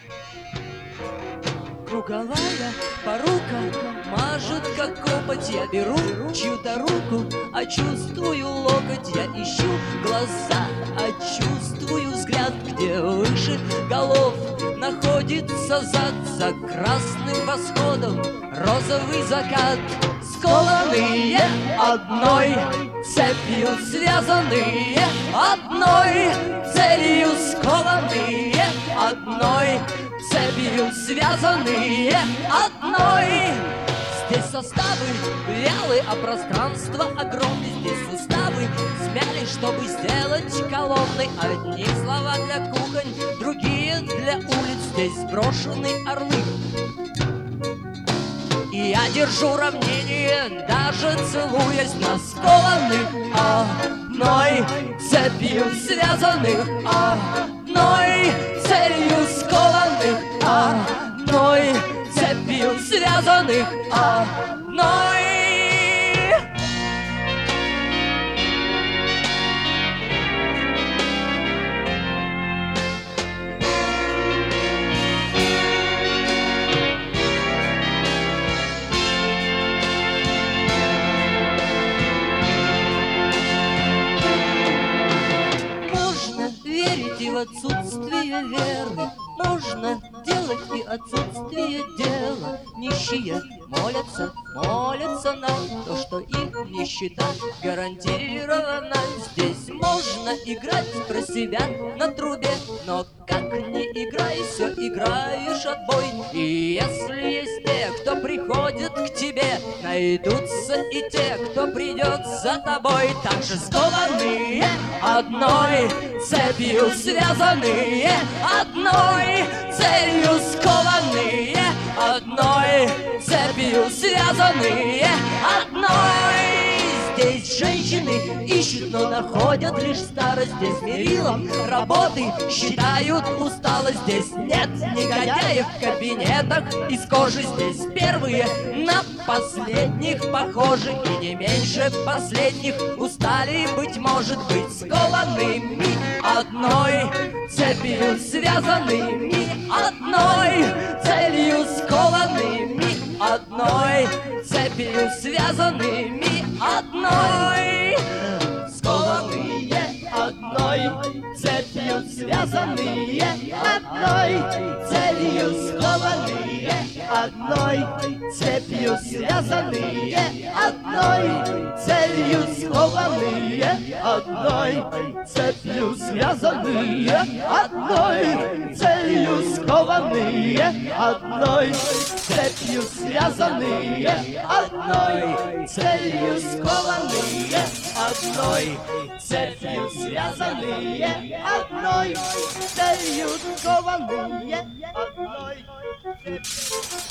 Круговая порука мажет, как копоть. Я беру чью-то руку, а чувствую локоть. Я ищу глаза, а чувствую взгляд. Где выше голов находится зад. За красным восходом розовый закат. Скованные одной цепью, связанные одной целью. Скованные одной цепью, связанные одной. Здесь составы вялы, а пространство огромное. Здесь суставы смяли, чтобы сделать колонны. Одни слова для кухонь, другие для улиц. Здесь брошены орлы. И я держу равнение, даже целуясь на скованных одной цепью, связанных одной целью. Скованных одной цепью, связанных одной. И в отсутствие веры можно делать и отсутствие дела. Нищие молятся, молятся на то, что их нищета гарантирована. Здесь можно играть про себя на трубе, но как не играй, все играешь отбой. И если есть те, кто приходит к тебе, найдутся и те, кто придет за тобой. Так же скованные одной цепью, связанные одной целью. Скованные одной цепью, связанные одной. Здесь женщины ищут, но находят лишь старость. Здесь мерилом работы считают усталость. Здесь нет негодяев в кабинетах из кожи. Здесь первые на последних похожи. И не меньше последних устали, быть может, быть скованными одной цепью, связанными одной целью. Скованными одной цепью, связанными одной. Скованные одной цепью, связанные одной целью. Скованные одной цепью, связанные одной целью. Скованные одной цепью, связанные одной целью. Скованные одной цепью, связанные одной целью. Скованные одной цепью, связанные одной целью. Скованные одной.